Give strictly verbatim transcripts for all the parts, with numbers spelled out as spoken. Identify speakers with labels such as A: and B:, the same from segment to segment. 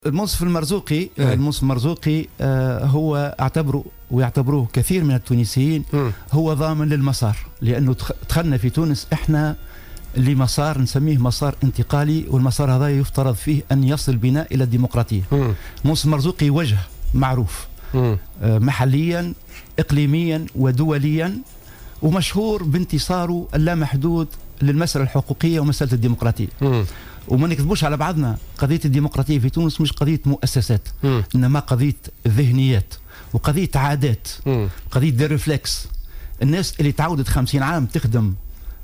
A: المنصف المرزوقي المنصف المرزوقي هو اعتبره ويعتبروه كثير من التونسيين هو ضامن للمسار، لانه دخلنا في تونس احنا لمسار نسميه مسار انتقالي، والمسار هذا يفترض فيه ان يصل بنا الى الديمقراطيه. المنصف المرزوقي وجه معروف محليا اقليميا ودوليا، ومشهور بانتصاره اللامحدود للمسألة الحقوقية ومسألة الديمقراطية. مم. وما نكذبوش على بعضنا، قضية الديمقراطية في تونس مش قضية مؤسسات، مم. إنما قضية ذهنيات وقضية عادات، مم. قضية دي ريفلكس. الناس اللي تعودت خمسين عام تخدم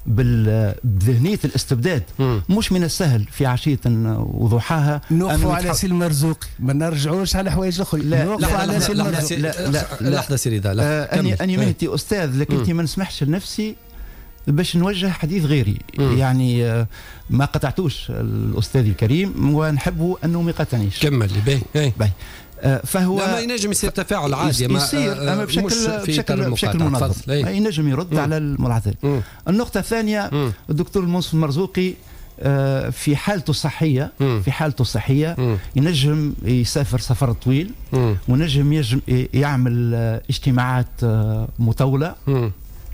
A: بذهنية الاستبداد، مم. مش من السهل في عشية وضحاها
B: نوقفوا على سي المرزوقي، ما نرجعوش على حوايج اخرى.
A: نوقفوا على سي المرزوقي. لا لا لا
C: لحظة سيدي، لا
A: أني أني مهنتي أستاذ، لكن ما نسمحش لنفسي باش نوجه حديث غيري. مم. يعني ما قطعتوش الأستاذ الكريم ونحبه أنه ما يقاطعنيش.
C: كمل لي باهي باهي.
A: فهو
C: لا، ما ينجم يصير تفاعل عادي، ما
A: يصير أما بشكل بشكل بشكل منظم، ينجم يرد مم. على الملاحظات. النقطة الثانية، مم. الدكتور المنصف المرزوقي في حالته الصحية مم. في حالته الصحية مم. ينجم يسافر سفر طويل، مم. ونجم يجم يعمل اجتماعات مطولة، مم.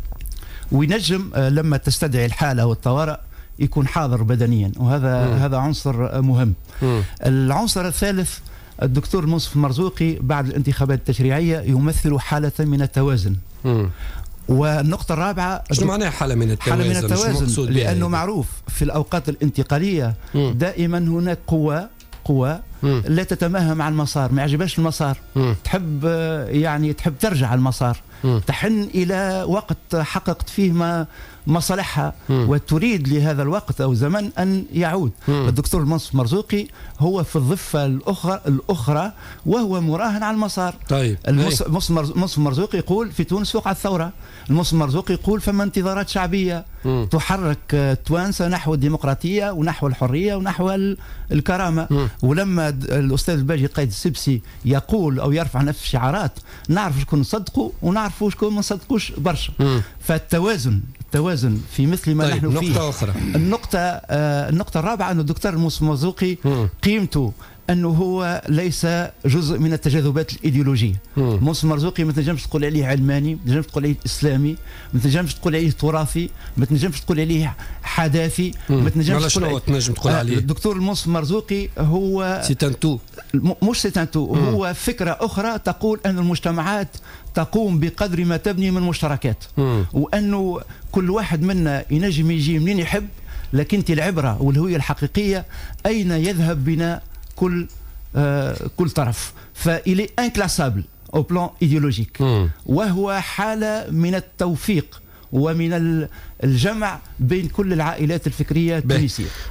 A: وينجم لما تستدعي الحالة والطوارئ يكون حاضر بدنيا، وهذا مم. هذا عنصر مهم. مم. العنصر الثالث، الدكتور المنصف المرزوقي بعد الانتخابات التشريعية يمثل حالة من التوازن. مم. والنقطة الرابعة،
C: شنو معناها حالة من التوازن؟
A: حالة من التوازن لأنه معروف في الأوقات الانتقالية مم. دائما هناك قوة قوة مم. لا تتماهى مع المسار، ما يعجبهاش المسار، مم. تحب يعني تحب ترجع المسار، مم. تحن إلى وقت حققت فيه ما مصالحها، وتريد لهذا الوقت أو زمن أن يعود. مم. الدكتور المنصف المرزوقي هو في الضفة الأخرى الأخرى وهو مراهن على المسار.
C: طيب
A: المنصف المرزوقي يقول في تونس وقعت ثورة، المنصف المرزوقي يقول فما انتظارات شعبية مم. تحرك التوانسة نحو الديمقراطية ونحو الحرية ونحو الكرامة. مم. ولما الأستاذ الباجي قايد السبسي يقول أو يرفع نفس الشعارات نعرف شكون نصدقوا ونعرف شكون ما نصدقوش برشا. مم. فالتوازن التوازن في مثل ما طيب نحن فيه.
C: نقطة أخرى،
A: النقطة آه النقطة الرابعة أن الدكتور المنصف المرزوقي قيمته أنه هو ليس جزء من التجاذبات الإيديولوجية. المنصف المرزوقي ما تنجمش تقول عليه علماني، ما تنجمش تقول عليه إسلامي، ما تنجمش تقول عليه تراثي، ما تنجمش تقول عليه حداثي، ما تنجمش تقول عليه
C: تنجم تقول عليه.
A: الدكتور المنصف المرزوقي هو
C: سيتانتو،
A: مش سيتانتو، هو فكرة أخرى تقول أن المجتمعات تقوم بقدر ما تبني من مشتركات، مم. وأنه كل واحد منا ينجم يجي منين يحب، لكن العبرة والهوية الحقيقية أين يذهب بنا كل آه كل طرف. فإلي انكلاسابل أو بلان إيديولوجيك، وهو حالة من التوفيق ومن الجمع بين كل العائلات الفكرية التونسية.